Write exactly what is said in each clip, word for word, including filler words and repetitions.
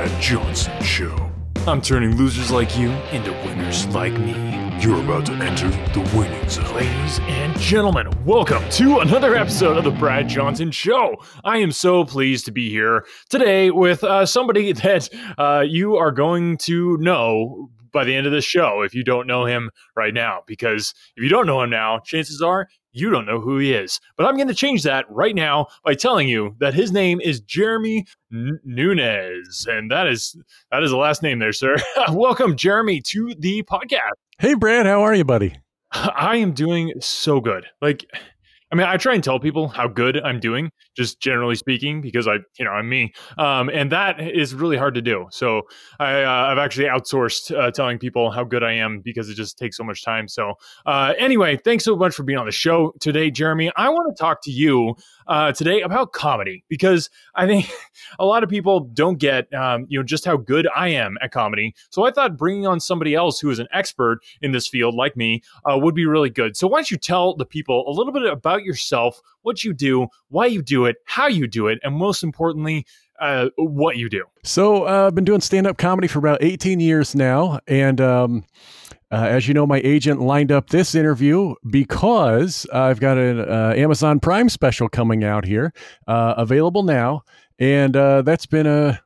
Brad Johnson Show. I'm turning losers like you into winners like me. You're about to enter the winning zone. Ladies and gentlemen, welcome to another episode of the Brad Johnson Show. I am so pleased to be here today with uh, somebody that uh, you are going to know by the end of this show if you don't know him right now. Because if you don't know him now, chances are you don't know who he is. But I'm going to change that right now by telling you that his name is Jeremy N- Nunez. And that is that is the last name there, sir. Welcome, Jeremy, to the podcast. Hey, Brad, how are you, buddy? I am doing so good. Like, I mean, I try and tell people how good I'm doing, just generally speaking, because I, you know, I'm me. Um, and that is really hard to do. So I, uh, I've actually outsourced uh, telling people how good I am because it just takes so much time. So uh, anyway, thanks so much for being on the show today, Jeremy. I want to talk to you uh, today about comedy because I think a lot of people don't get, um, you know, just how good I am at comedy. So I thought bringing on somebody else who is an expert in this field like me uh, would be really good. So why don't you tell the people a little bit about yourself, what you do, why you do it, how you do it, and most importantly, uh, what you do. So uh, I've been doing stand-up comedy for about eighteen years now. And um, uh, as you know, my agent lined up this interview because I've got an uh, Amazon Prime special coming out here, uh, available now. And uh, that's been a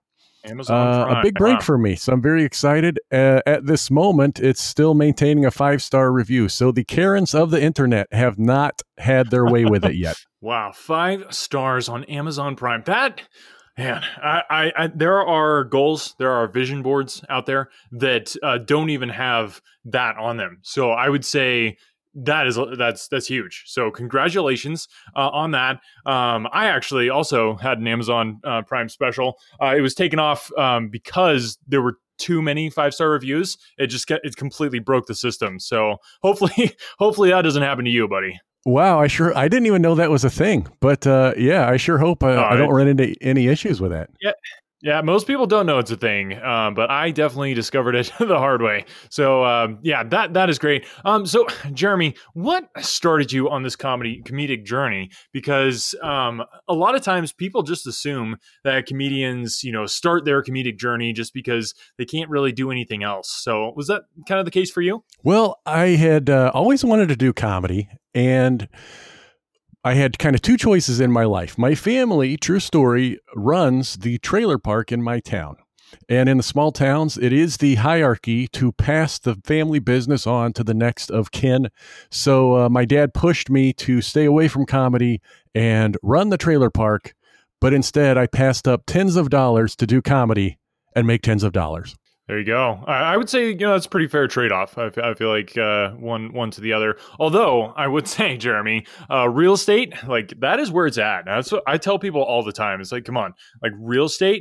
Uh, a big break huh? for me. So I'm very excited. Uh, at this moment, it's still maintaining a five-star review. So the Karens of the internet have not had their way with it yet. Wow. Five stars on Amazon Prime. That, man, I, I, I there are goals, there are vision boards out there that uh, don't even have that on them. So I would say That is that's that's huge. So congratulations uh, on that. Um, I actually also had an Amazon uh, Prime special. Uh, it was taken off um, because there were too many five star reviews. It just get, it completely broke the system. So hopefully hopefully that doesn't happen to you, buddy. Wow, I sure I didn't even know that was a thing. But uh, yeah, I sure hope uh, I don't run into any issues with that. Yeah. Yeah, most people don't know it's a thing, um, but I definitely discovered it the hard way. So, um, yeah, that that is great. Um, so, Jeremy, what started you on this comedy comedic journey? Because um, a lot of times people just assume that comedians, you know, start their comedic journey just because they can't really do anything else. So, was that kind of the case for you? Well, I had uh, always wanted to do comedy, and I had kind of two choices in my life. My family, true story, runs the trailer park in my town. And in the small towns, it is the hierarchy to pass the family business on to the next of kin. So uh, my dad pushed me to stay away from comedy and run the trailer park. But instead, I passed up tens of dollars to do comedy and make tens of dollars. There you go. I, I would say, you know, that's a pretty fair trade-off. I, f- I feel like uh, one one to the other. Although I would say, Jeremy, uh, real estate, like that is where it's at. That's what I tell people all the time. It's like, come on, like real estate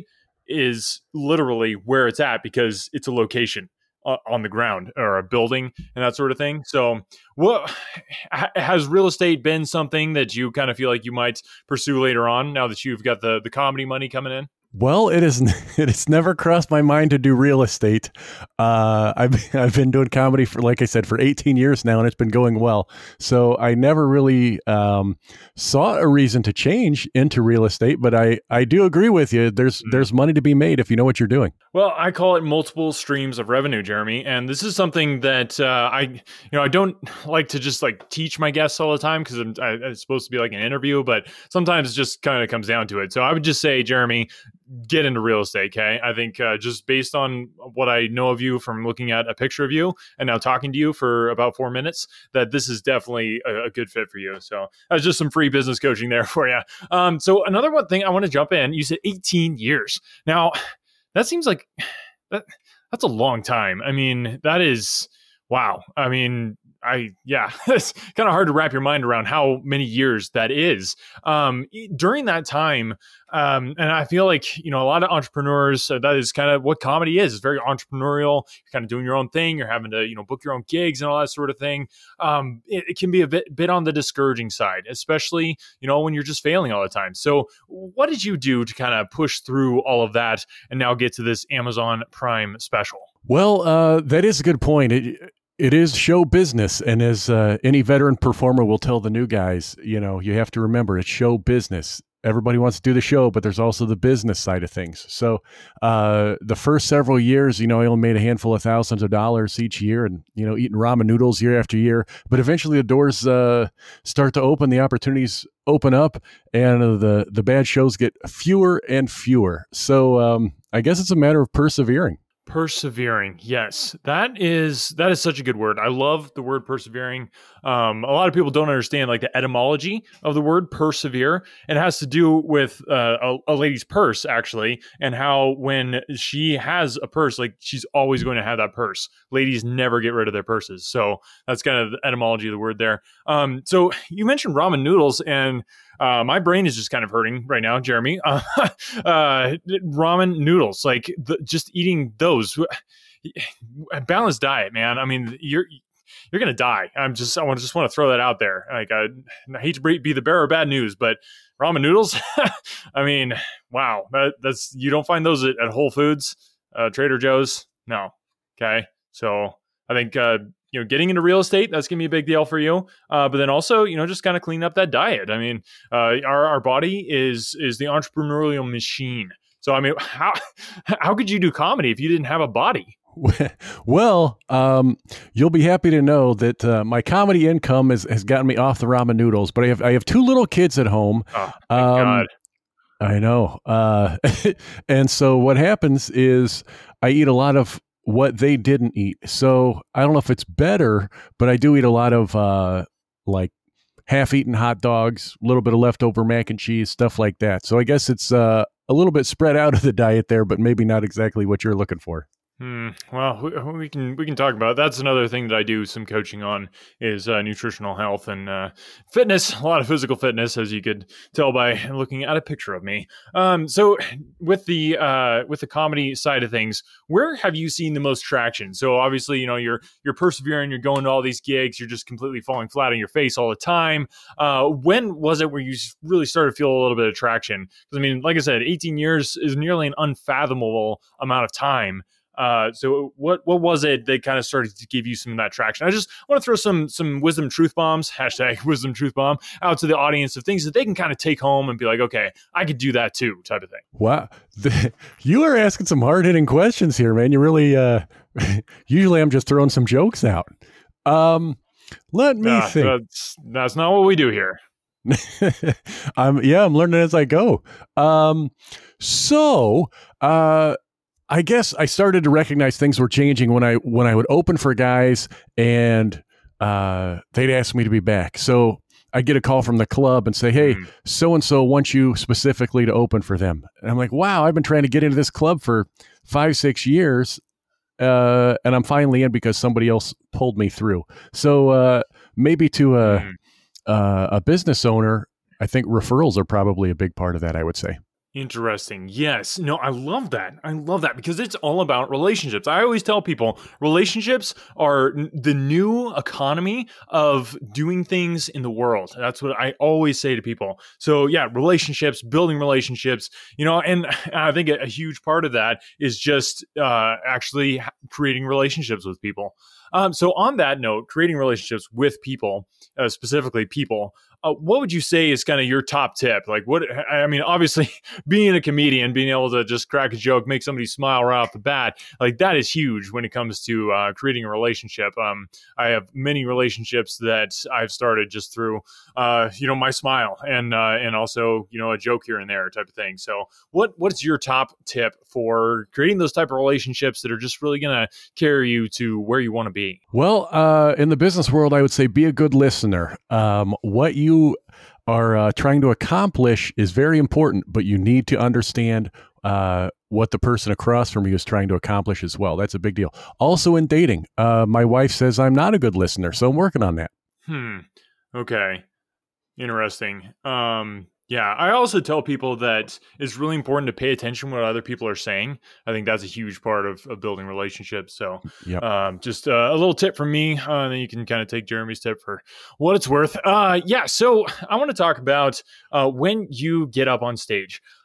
is literally where it's at because it's a location uh, on the ground or a building and that sort of thing. So what ha- has real estate been something that you kind of feel like you might pursue later on now that you've got the, the comedy money coming in? Well, it is. It has never crossed my mind to do real estate. Uh, I've I've been doing comedy for, like I said, for eighteen years now, and it's been going well. So I never really um, saw a reason to change into real estate. But I, I do agree with you. There's there's money to be made if you know what you're doing. Well, I call it multiple streams of revenue, Jeremy, and this is something that uh, I, you know, I don't like to just like teach my guests all the time because it's supposed to be like an interview, but sometimes it just kind of comes down to it. So I would just say, Jeremy, get into real estate, okay? I think uh, just based on what I know of you from looking at a picture of you and now talking to you for about four minutes, that this is definitely a, a good fit for you. So that's just some free business coaching there for you. Um, so another one thing I want to jump in, you said eighteen years. Now, that seems like that that's a long time. I mean, that is, wow. I mean, I, yeah, it's kind of hard to wrap your mind around how many years that is. Um, during that time, um, and I feel like, you know, a lot of entrepreneurs, uh, that is kind of what comedy is. It's very entrepreneurial. You're kind of doing your own thing. You're having to, you know, book your own gigs and all that sort of thing. Um, it, it can be a bit, bit on the discouraging side, especially, you know, when you're just failing all the time. So what did you do to kind of push through all of that and now get to this Amazon Prime special? Well, uh, that is a good point. It, It is show business, and as uh, any veteran performer will tell the new guys, you know, you have to remember it's show business. everybody wants to do the show, but there's also the business side of things. So uh, the first several years, you know, I only made a handful of thousands of dollars each year, and you know, eating ramen noodles year after year. But eventually, the doors uh, start to open, the opportunities open up, and uh, the the bad shows get fewer and fewer. So um, I guess it's a matter of persevering. Persevering. Yes. That is, that is such a good word. I love the word persevering. Um, a lot of people don't understand like the etymology of the word persevere. It has to do with uh, a, a lady's purse actually, and how when she has a purse, like she's always going to have that purse. Ladies never get rid of their purses. So that's kind of the etymology of the word there. Um, so you mentioned ramen noodles, and Uh, my brain is just kind of hurting right now, Jeremy. Uh, uh, ramen noodles, like the, just eating those, a balanced diet, man. I mean, you're you're gonna die. I'm just I want just want to throw that out there. Like I, I hate to be the bearer of bad news, but ramen noodles. I mean, wow, that, that's you don't find those at, at Whole Foods, uh, Trader Joe's. No, okay. So I think. Uh, You know, getting into real estate, that's going to be a big deal for you. Uh, but then also, you know, just kind of clean up that diet. I mean, uh, our, our body is is the entrepreneurial machine. So, I mean, how how could you do comedy if you didn't have a body? Well, um, you'll be happy to know that uh, my comedy income has, has gotten me off the ramen noodles. But I have I have two little kids at home. Oh, thank um, God. I know. Uh, and so what happens is I eat a lot of what they didn't eat. So I don't know if it's better, but I do eat a lot of uh, like half-eaten hot dogs, a little bit of leftover mac and cheese, stuff like that. So I guess it's uh, a little bit spread out of the diet there, but maybe not exactly what you're looking for. Hmm. Well, we, we can we can talk about it. That's another thing that I do some coaching on is uh, nutritional health and uh, fitness. A lot of physical fitness, as you could tell by looking at a picture of me. Um. So with the uh with the comedy side of things, where have you seen the most traction? So obviously, you know, you're you're persevering. You're going to all these gigs. You're just completely falling flat on your face all the time. Uh, when was it where you really started to feel a little bit of traction? Because I mean, like I said, eighteen years is nearly an unfathomable amount of time. Uh, so what what was it that kind of started to give you some of that traction? I just want to throw some some wisdom truth bombs, hashtag wisdom truth bomb, out to the audience of things that they can kind of take home and be like, okay, I could do that too, type of thing. Wow. The, you are asking some hard-hitting questions here, man. You really, uh, usually I'm just throwing some jokes out. Um, let me uh, think. That's, that's not what we do here. I'm, yeah, I'm learning as I go. Um, so, uh, I guess I started to recognize things were changing when I when I would open for guys and uh, they'd ask me to be back. So I get a call from the club and say, "Hey, mm. so and so wants you specifically to open for them." And I'm like, "Wow, I've been trying to get into this club for five, six years, uh, and I'm finally in because somebody else pulled me through." So uh, maybe to a mm. uh, a business owner, I think referrals are probably a big part of that. I would say. Interesting. Yes. No, I love that. I love that because it's all about relationships. I always tell people relationships are n- the new economy of doing things in the world. That's what I always say to people. So yeah, relationships, building relationships, you know, and I think a, a huge part of that is just uh, actually creating relationships with people. Um, so on that note, creating relationships with people, uh, specifically people, uh, what would you say is kind of your top tip? Like what, I mean, obviously being a comedian, being able to just crack a joke, make somebody smile right off the bat, like that is huge when it comes to uh, creating a relationship. Um, I have many relationships that I've started just through, uh, you know, my smile and, uh, and also, you know, a joke here and there type of thing. So what, what's your top tip for creating those type of relationships that are just really going to carry you to where you want to be? Well, uh, in the business world, I would say be a good listener. Um, what you are uh, trying to accomplish is very important, but you need to understand uh, what the person across from you is trying to accomplish as well. That's a big deal. Also in dating, uh, my wife says I'm not a good listener, so I'm working on that. Hmm. Okay. Interesting. Um, Yeah, I also tell people that it's really important to pay attention to what other people are saying. I think that's a huge part of, of building relationships. So yep. um, just uh, a little tip from me, uh, and then you can kind of take Jeremy's tip for what it's worth. Uh, yeah, so I want to talk about uh, when you get up on stage.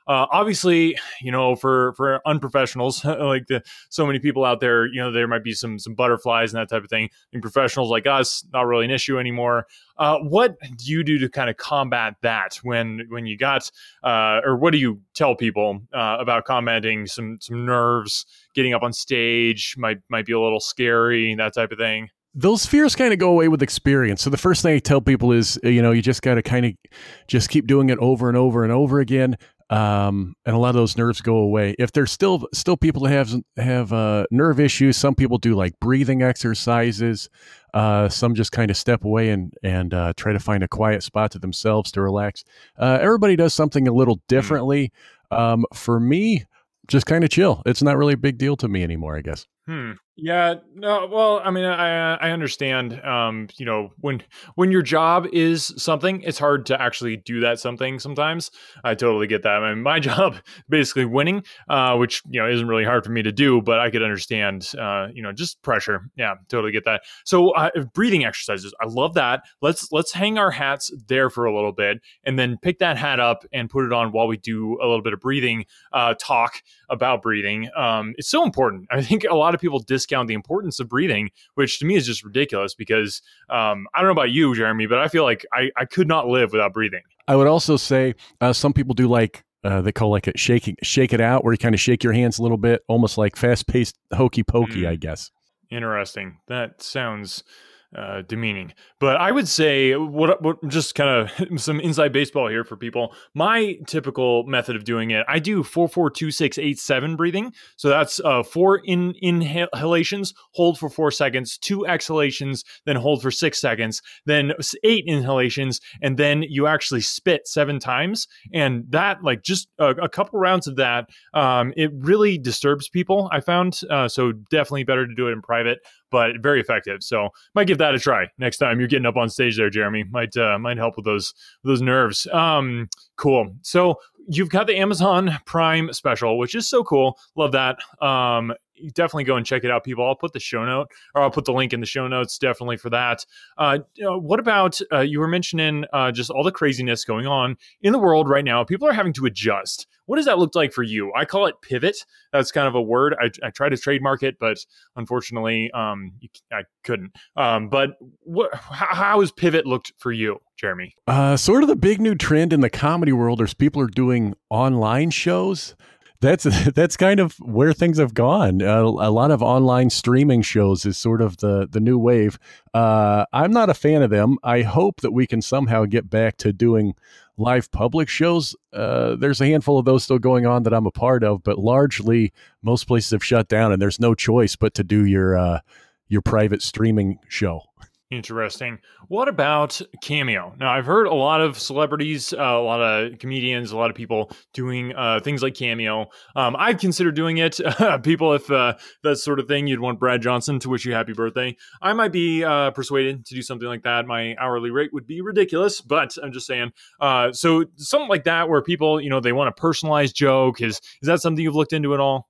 Uh, obviously, you know, for for unprofessionals like the so many people out there, you know, there might be some some butterflies and that type of thing. And professionals like us, not really an issue anymore. Uh, what do you do to kind of combat that when when you got, uh, or what do you tell people uh, about combating some some nerves, getting up on stage might might be a little scary, that type of thing? Those fears kind of go away with experience. So the first thing I tell people is, you know, you just got to kind of just keep doing it over and over and over again. Um, and a lot of those nerves go away. If there's still still people that have have uh, nerve issues, some people do like breathing exercises. Uh, some just kind of step away and and uh, try to find a quiet spot to themselves to relax. Uh, everybody does something a little differently. Um, for me, just kind of chill. It's not really a big deal to me anymore, I guess. Hmm. Yeah. No. Well, I mean, I I understand. Um, you know, when when your job is something, it's hard to actually do that something. Sometimes I totally get that. I mean, my job basically winning, uh, which you know isn't really hard for me to do, but I could understand. Uh, you know, just pressure. Yeah, totally get that. So uh, breathing exercises, I love that. Let's let's hang our hats there for a little bit, and then pick that hat up and put it on while we do a little bit of breathing uh, talk about breathing. Um, it's so important. I think a lot of people discount the importance of breathing, which to me is just ridiculous because um, I don't know about you, Jeremy, but I feel like I, I could not live without breathing. I would also say uh, some people do like uh, they call like it shaking, shake it out, where you kind of shake your hands a little bit, almost like fast paced hokey pokey, mm. I guess. Interesting. That sounds uh, demeaning. But I would say what, what just kind of some inside baseball here for people. My typical method of doing it, I do four, four, two, six, eight, seven breathing. So that's uh, four in inhalations, hold for four seconds, two exhalations, then hold for six seconds, then eight inhalations, and then you actually spit seven times. And that, like, just a, a couple rounds of that, um, it really disturbs people, I found. Uh, so definitely better to do it in private, but very effective. So might give that a try next time you're getting up on stage there, Jeremy. Might uh, might help with those those nerves. Um, cool. So you've got the Amazon Prime special, which is so cool. Love that. Um, definitely go and check it out, people. I'll put the show note, or I'll put the link in the show notes, definitely for that. Uh, you know, what about, uh, you were mentioning uh, just all the craziness going on in the world right now. People are having to adjust. What does that look like for you? I call it pivot. That's kind of a word. I, I try to trademark it, but unfortunately, um, I couldn't. Um, but what, how, how has pivot looked for you, Jeremy? Uh, sort of the big new trend in the comedy world is people are doing online shows. That's that's kind of where things have gone. Uh, a lot of online streaming shows is sort of the the new wave. Uh, I'm not a fan of them. I hope that we can somehow get back to doing live public shows. Uh, there's a handful of those still going on that I'm a part of, but largely most places have shut down, and there's no choice but to do your uh, your private streaming show. Interesting. What about Cameo? Now, I've heard a lot of celebrities, uh, a lot of comedians, a lot of people doing uh, things like Cameo. Um, I'd consider doing it. People, if uh, that sort of thing, you'd want Brad Johnson to wish you happy birthday. I might be uh, persuaded to do something like that. My hourly rate would be ridiculous, but I'm just saying. Uh, so something like that where people, you know, they want a personalized joke. Is, is that something you've looked into at all?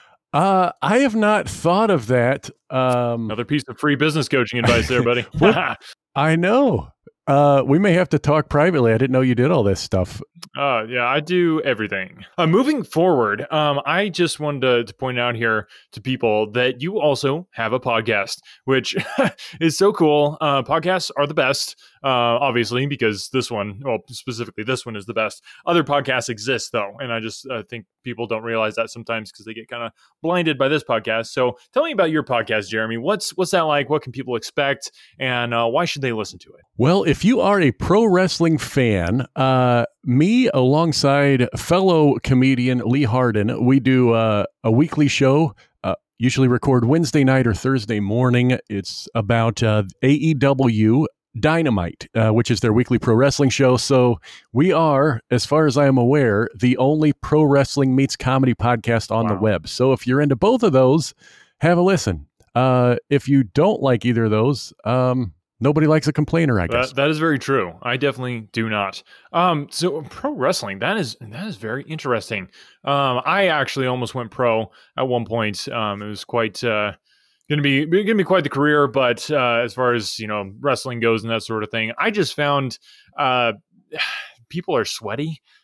Uh, I have not thought of that. Um, Another piece of free business coaching advice there, buddy. I know. Uh, we may have to talk privately. I didn't know you did all this stuff. Uh, yeah, I do everything. Uh, moving forward, um, I just wanted to, to point out here to people that you also have a podcast, which is so cool. Uh, podcasts are the best, uh, obviously, because this one, well, specifically this one is the best. Other podcasts exist, though, and I just uh, think people don't realize that sometimes because they get kind of blinded by this podcast. So tell me about your podcast, Jeremy. What's what's that like? What can people expect? And uh, why should they listen to it? Well, if you are a pro wrestling fan, uh, me alongside fellow comedian Lee Harden, we do uh, a weekly show, uh, usually record Wednesday night or Thursday morning. It's about uh, A E W Dynamite, uh, which is their weekly pro wrestling show. So we are, as far as I am aware, the only pro wrestling meets comedy podcast on wow. the web. So if you're into both of those, have a listen. Uh, if you don't like either of those, um, nobody likes a complainer, I guess. That, that is very true. I definitely do not. Um, so pro wrestling, that is that is very interesting. Um, I actually almost went pro at one point. Um, it was quite uh, going to be going to be quite the career, but uh, as far as you know, wrestling goes and that sort of thing, I just found uh, people are sweaty.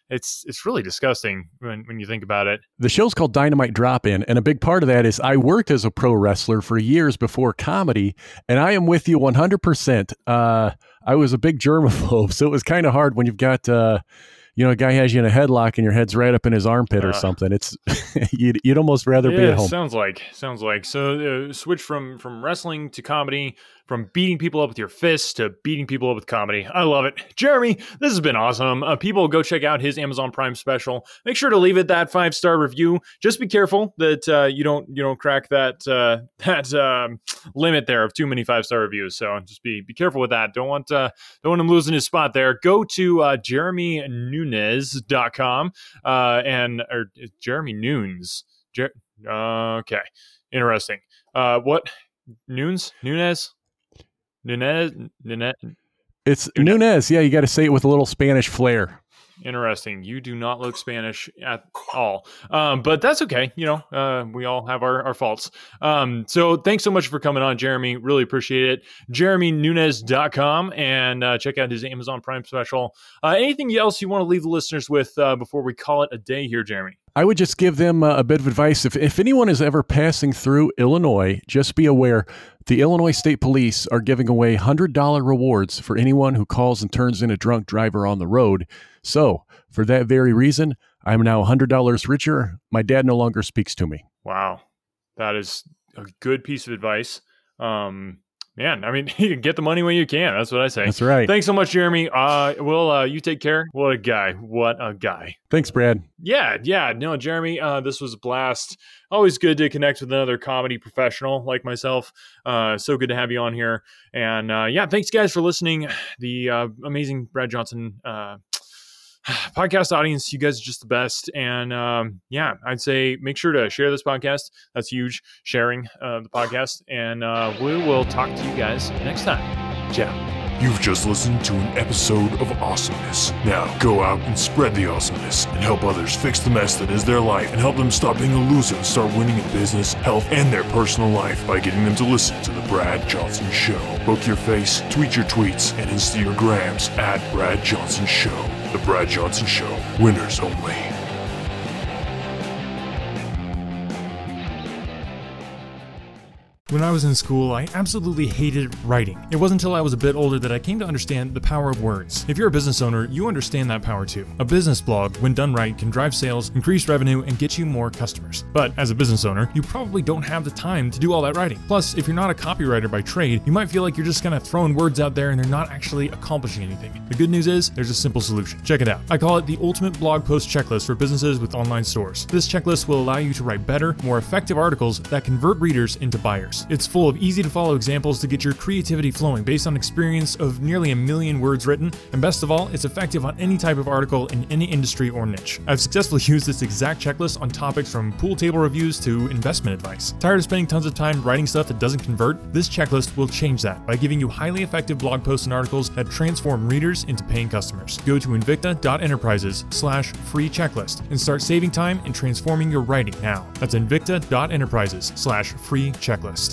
it's it's really disgusting when, when you think about it. The show's called Dynamite Drop-In, and a big part of that is I worked as a pro wrestler for years before comedy, and I am with you one hundred percent. Uh, I was a big germaphobe, so it was kind of hard when you've got, uh, you know, a guy has you in a headlock and your head's right up in his armpit or uh, something. It's you'd, you'd almost rather yeah, be at home. Sounds like, sounds like. So uh, switch from from wrestling to comedy, from beating people up with your fists to beating people up with comedy. I love it. Jeremy, this has been awesome. Uh, people, go check out his Amazon Prime special. Make sure to leave it that five-star review. Just be careful that uh, you don't you don't crack that uh, that um, limit there of too many five-star reviews. So just be be careful with that. Don't want uh, don't want him losing his spot there. Go to uh, jeremy nunes dot com uh, and or Jeremy Nunes. Jer- uh, okay, interesting. Uh, what Nunes Nunes? Nunez, Nunez. It's Nunez. Nunez. Yeah, you got to say it with a little Spanish flair. Interesting. You do not look Spanish at all, um, but that's okay. You know, uh, we all have our, our faults. Um, so thanks so much for coming on, Jeremy. Really appreciate it. jeremy nunes dot com and uh, check out his Amazon Prime special. Uh, anything else you want to leave the listeners with uh, before we call it a day here, Jeremy? I would just give them a bit of advice. If, if anyone is ever passing through Illinois, just be aware the Illinois State Police are giving away one hundred dollars rewards for anyone who calls and turns in a drunk driver on the road. So for that very reason, I'm now one hundred dollars richer. My dad no longer speaks to me. Wow. That is a good piece of advice. Um, Man, I mean, you can get the money when you can. That's what I say. That's right. Thanks so much, Jeremy. Uh, well, uh, you take care. What a guy. What a guy. Thanks, Brad. Yeah, yeah. No, Jeremy, uh, this was a blast. Always good to connect with another comedy professional like myself. Uh, so good to have you on here. And uh, yeah, thanks, guys, for listening. The uh, amazing Brad Johnson uh podcast audience, you guys are just the best. And um, yeah, I'd say make sure to share this podcast. That's huge, sharing uh, the podcast. And uh, we will talk to you guys next time. Ciao. You've just listened to an episode of Awesomeness. Now go out and spread the awesomeness and help others fix the mess that is their life and help them stop being a loser and start winning in business, health, and their personal life by getting them to listen to The Brad Johnson Show. Book your face, tweet your tweets, and Insta your grams at Brad Johnson Show. The Brad Johnson Show. Winners only. When I was in school, I absolutely hated writing. It wasn't until I was a bit older that I came to understand the power of words. If you're a business owner, you understand that power too. A business blog, when done right, can drive sales, increase revenue, and get you more customers. But as a business owner, you probably don't have the time to do all that writing. Plus, if you're not a copywriter by trade, you might feel like you're just kind of throwing words out there and they're not actually accomplishing anything. The good news is, there's a simple solution. Check it out. I call it the Ultimate Blog Post Checklist for businesses with online stores. This checklist will allow you to write better, more effective articles that convert readers into buyers. It's full of easy-to-follow examples to get your creativity flowing based on experience of nearly a million words written, and best of all, it's effective on any type of article in any industry or niche. I've successfully used this exact checklist on topics from pool table reviews to investment advice. Tired of spending tons of time writing stuff that doesn't convert? This checklist will change that by giving you highly effective blog posts and articles that transform readers into paying customers. Go to invicta dot enterprises slash free checklist and start saving time and transforming your writing now. That's invicta dot enterprises slash free checklist.